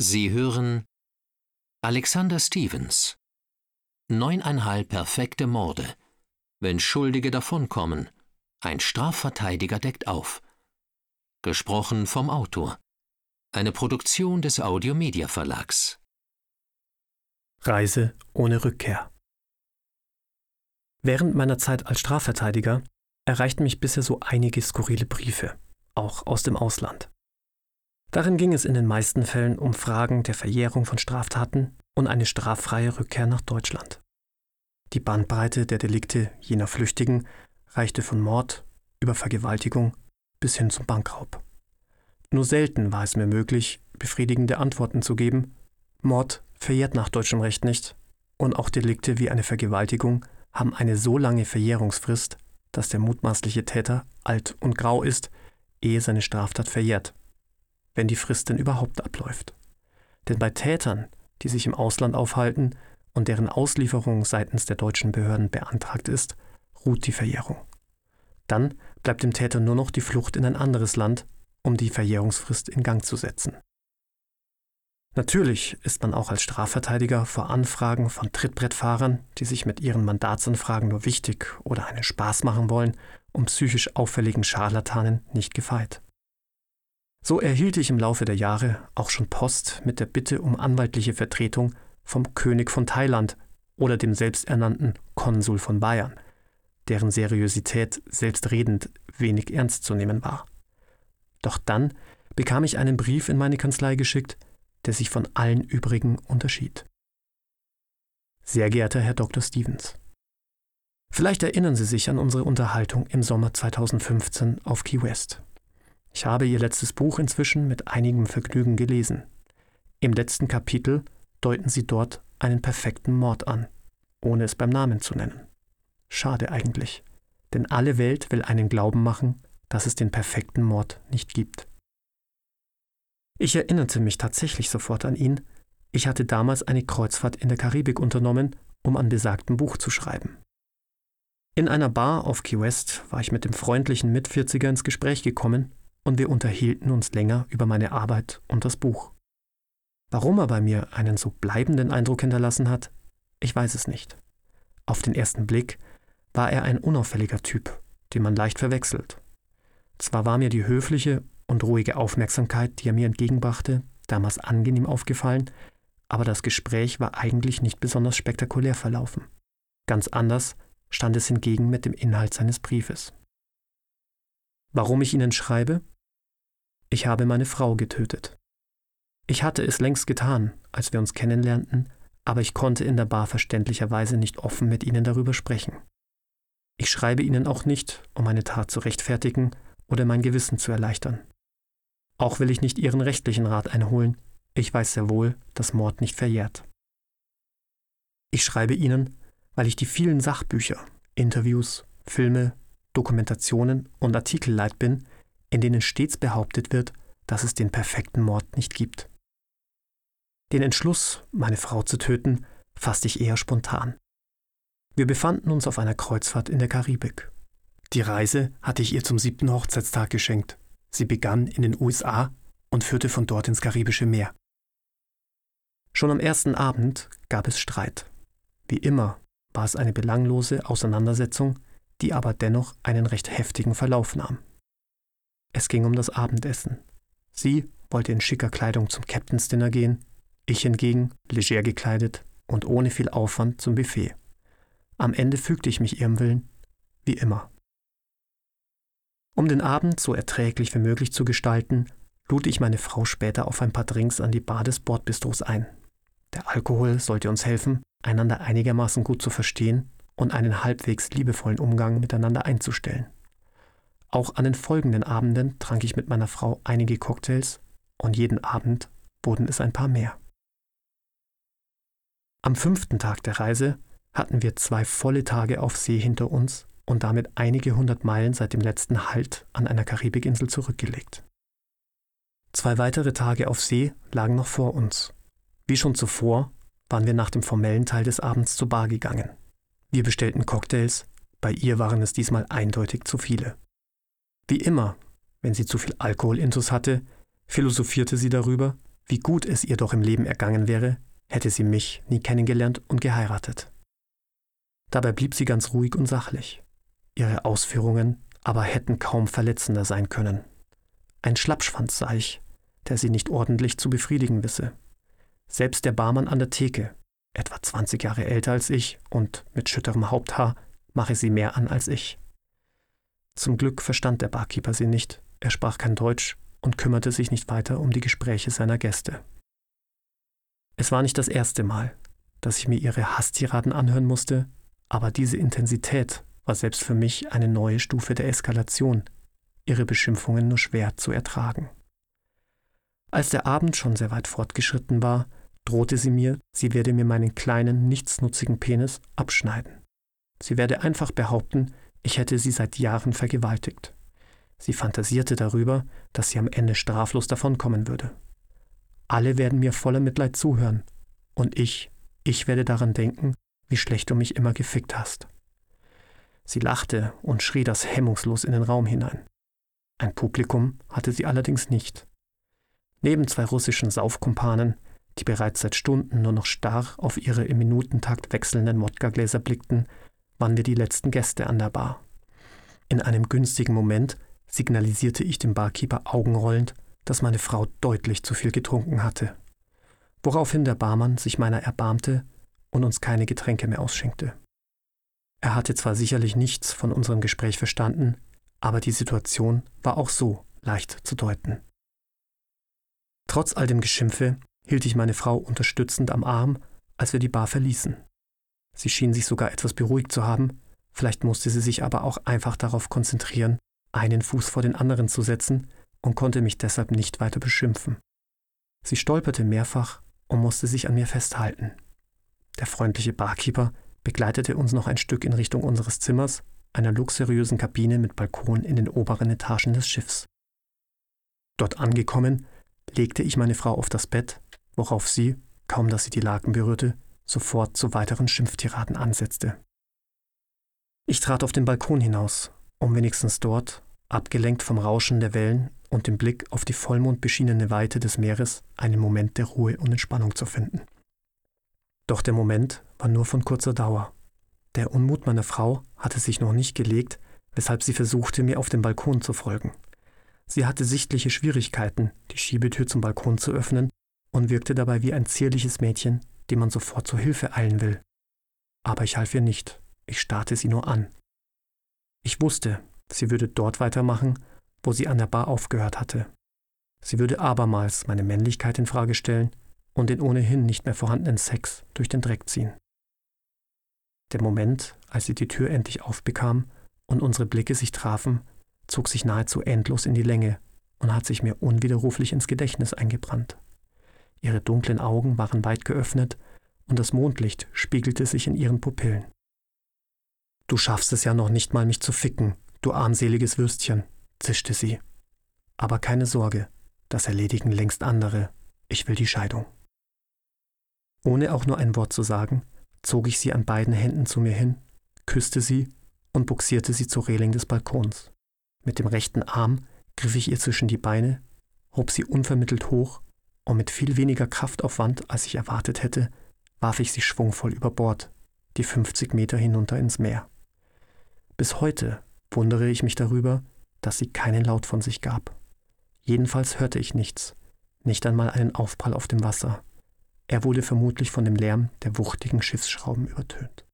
Sie hören Alexander Stevens. 9,5 perfekte Morde. Wenn Schuldige davonkommen. Ein Strafverteidiger deckt auf. Gesprochen vom Autor. Eine Produktion des Audio-Media Verlags. Reise ohne Rückkehr. Während meiner Zeit als Strafverteidiger erreichten mich bisher so einige skurrile Briefe, auch aus dem Ausland. Darin ging es in den meisten Fällen um Fragen der Verjährung von Straftaten und eine straffreie Rückkehr nach Deutschland. Die Bandbreite der Delikte jener Flüchtigen reichte von Mord über Vergewaltigung bis hin zum Bankraub. Nur selten war es mir möglich, befriedigende Antworten zu geben. Mord verjährt nach deutschem Recht nicht und auch Delikte wie eine Vergewaltigung haben eine so lange Verjährungsfrist, dass der mutmaßliche Täter alt und grau ist, ehe seine Straftat verjährt, wenn die Frist denn überhaupt abläuft. Denn bei Tätern, die sich im Ausland aufhalten und deren Auslieferung seitens der deutschen Behörden beantragt ist, ruht die Verjährung. Dann bleibt dem Täter nur noch die Flucht in ein anderes Land, um die Verjährungsfrist in Gang zu setzen. Natürlich ist man auch als Strafverteidiger vor Anfragen von Trittbrettfahrern, die sich mit ihren Mandatsanfragen nur wichtig oder einen Spaß machen wollen, um psychisch auffälligen Scharlatanen nicht gefeit. So erhielt ich im Laufe der Jahre auch schon Post mit der Bitte um anwaltliche Vertretung vom König von Thailand oder dem selbsternannten Konsul von Bayern, deren Seriosität selbstredend wenig ernst zu nehmen war. Doch dann bekam ich einen Brief in meine Kanzlei geschickt, der sich von allen übrigen unterschied. Sehr geehrter Herr Dr. Stevens, vielleicht erinnern Sie sich an unsere Unterhaltung im Sommer 2015 auf Key West. Ich habe Ihr letztes Buch inzwischen mit einigem Vergnügen gelesen. Im letzten Kapitel deuten Sie dort einen perfekten Mord an, ohne es beim Namen zu nennen. Schade eigentlich, denn alle Welt will einen glauben machen, dass es den perfekten Mord nicht gibt. Ich erinnerte mich tatsächlich sofort an ihn. Ich hatte damals eine Kreuzfahrt in der Karibik unternommen, um an besagtem Buch zu schreiben. In einer Bar auf Key West war ich mit dem freundlichen Mitvierziger ins Gespräch gekommen und wir unterhielten uns länger über meine Arbeit und das Buch. Warum er bei mir einen so bleibenden Eindruck hinterlassen hat, ich weiß es nicht. Auf den ersten Blick war er ein unauffälliger Typ, den man leicht verwechselt. Zwar war mir die höfliche und ruhige Aufmerksamkeit, die er mir entgegenbrachte, damals angenehm aufgefallen, aber das Gespräch war eigentlich nicht besonders spektakulär verlaufen. Ganz anders stand es hingegen mit dem Inhalt seines Briefes. Warum ich Ihnen schreibe? Ich habe meine Frau getötet. Ich hatte es längst getan, als wir uns kennenlernten, aber ich konnte in der Bar verständlicherweise nicht offen mit Ihnen darüber sprechen. Ich schreibe Ihnen auch nicht, um meine Tat zu rechtfertigen oder mein Gewissen zu erleichtern. Auch will ich nicht Ihren rechtlichen Rat einholen. Ich weiß sehr wohl, dass Mord nicht verjährt. Ich schreibe Ihnen, weil ich die vielen Sachbücher, Interviews, Filme, Dokumentationen und Artikel leid bin, in denen stets behauptet wird, dass es den perfekten Mord nicht gibt. Den Entschluss, meine Frau zu töten, fasste ich eher spontan. Wir befanden uns auf einer Kreuzfahrt in der Karibik. Die Reise hatte ich ihr zum 7. Hochzeitstag geschenkt. Sie begann in den USA und führte von dort ins Karibische Meer. Schon am ersten Abend gab es Streit. Wie immer war es eine belanglose Auseinandersetzung, die aber dennoch einen recht heftigen Verlauf nahm. Es ging um das Abendessen. Sie wollte in schicker Kleidung zum Captain's Dinner gehen, ich hingegen, leger gekleidet und ohne viel Aufwand zum Buffet. Am Ende fügte ich mich ihrem Willen, wie immer. Um den Abend so erträglich wie möglich zu gestalten, lud ich meine Frau später auf ein paar Drinks an die Bar des Bordbistros ein. Der Alkohol sollte uns helfen, einander einigermaßen gut zu verstehen und einen halbwegs liebevollen Umgang miteinander einzustellen. Auch an den folgenden Abenden trank ich mit meiner Frau einige Cocktails und jeden Abend wurden es ein paar mehr. Am 5. Tag der Reise hatten wir 2 volle Tage auf See hinter uns und damit einige 100 Meilen seit dem letzten Halt an einer Karibikinsel zurückgelegt. 2 weitere Tage auf See lagen noch vor uns. Wie schon zuvor waren wir nach dem formellen Teil des Abends zur Bar gegangen. Wir bestellten Cocktails, bei ihr waren es diesmal eindeutig zu viele. Wie immer, wenn sie zu viel Alkoholintus hatte, philosophierte sie darüber, Wie gut es ihr doch im Leben ergangen wäre, hätte sie mich nie kennengelernt und geheiratet. Dabei blieb sie ganz ruhig und sachlich. Ihre Ausführungen aber hätten kaum verletzender sein können. Ein Schlappschwanz sei ich, der sie nicht ordentlich zu befriedigen wisse. Selbst der Barmann an der Theke, etwa 20 Jahre älter als ich und mit schütterem Haupthaar, mache sie mehr an als ich. Zum Glück verstand der Barkeeper sie nicht, er sprach kein Deutsch und kümmerte sich nicht weiter um die Gespräche seiner Gäste. Es war nicht das erste Mal, dass ich mir ihre Hasstiraden anhören musste, aber diese Intensität war selbst für mich eine neue Stufe der Eskalation, ihre Beschimpfungen nur schwer zu ertragen. Als der Abend schon sehr weit fortgeschritten war, drohte sie mir, sie werde mir meinen kleinen, nichtsnutzigen Penis abschneiden. Sie werde einfach behaupten, ich hätte sie seit Jahren vergewaltigt. Sie fantasierte darüber, dass sie am Ende straflos davonkommen würde. Alle werden mir voller Mitleid zuhören und ich werde daran denken, wie schlecht du mich immer gefickt hast. Sie lachte und schrie das hemmungslos in den Raum hinein. Ein Publikum hatte sie allerdings nicht. Neben 2 russischen Saufkumpanen, die bereits seit Stunden nur noch starr auf ihre im Minutentakt wechselnden Wodkagläser blickten, waren wir die letzten Gäste an der Bar. In einem günstigen Moment signalisierte ich dem Barkeeper augenrollend, dass meine Frau deutlich zu viel getrunken hatte, woraufhin der Barmann sich meiner erbarmte und uns keine Getränke mehr ausschenkte. Er hatte zwar sicherlich nichts von unserem Gespräch verstanden, aber die Situation war auch so leicht zu deuten. Trotz all dem Geschimpfe hielt ich meine Frau unterstützend am Arm, als wir die Bar verließen. Sie schien sich sogar etwas beruhigt zu haben, vielleicht musste sie sich aber auch einfach darauf konzentrieren, einen Fuß vor den anderen zu setzen und konnte mich deshalb nicht weiter beschimpfen. Sie stolperte mehrfach und musste sich an mir festhalten. Der freundliche Barkeeper begleitete uns noch ein Stück in Richtung unseres Zimmers, einer luxuriösen Kabine mit Balkon in den oberen Etagen des Schiffs. Dort angekommen, legte ich meine Frau auf das Bett, worauf sie, kaum dass sie die Laken berührte, sofort zu weiteren Schimpftiraden ansetzte. Ich trat auf den Balkon hinaus, um wenigstens dort, abgelenkt vom Rauschen der Wellen und dem Blick auf die vollmondbeschienene Weite des Meeres, einen Moment der Ruhe und Entspannung zu finden. Doch der Moment war nur von kurzer Dauer. Der Unmut meiner Frau hatte sich noch nicht gelegt, weshalb sie versuchte, mir auf dem Balkon zu folgen. Sie hatte sichtliche Schwierigkeiten, die Schiebetür zum Balkon zu öffnen und wirkte dabei wie ein zierliches Mädchen, dem man sofort zur Hilfe eilen will. Aber ich half ihr nicht, ich starrte sie nur an. Ich wusste, sie würde dort weitermachen, wo sie an der Bar aufgehört hatte. Sie würde abermals meine Männlichkeit in Frage stellen und den ohnehin nicht mehr vorhandenen Sex durch den Dreck ziehen. Der Moment, als sie die Tür endlich aufbekam und unsere Blicke sich trafen, zog sich nahezu endlos in die Länge und hat sich mir unwiderruflich ins Gedächtnis eingebrannt. Ihre dunklen Augen waren weit geöffnet und das Mondlicht spiegelte sich in ihren Pupillen. »Du schaffst es ja noch nicht mal, mich zu ficken, du armseliges Würstchen«, zischte sie. »Aber keine Sorge, das erledigen längst andere. Ich will die Scheidung.« Ohne auch nur ein Wort zu sagen, zog ich sie an beiden Händen zu mir hin, küsste sie und bugsierte sie zur Reling des Balkons. Mit dem rechten Arm griff ich ihr zwischen die Beine, hob sie unvermittelt hoch und mit viel weniger Kraftaufwand, als ich erwartet hätte, warf ich sie schwungvoll über Bord, die 50 Meter hinunter ins Meer. Bis heute wundere ich mich darüber, dass sie keinen Laut von sich gab. Jedenfalls hörte ich nichts, nicht einmal einen Aufprall auf dem Wasser. Er wurde vermutlich von dem Lärm der wuchtigen Schiffsschrauben übertönt.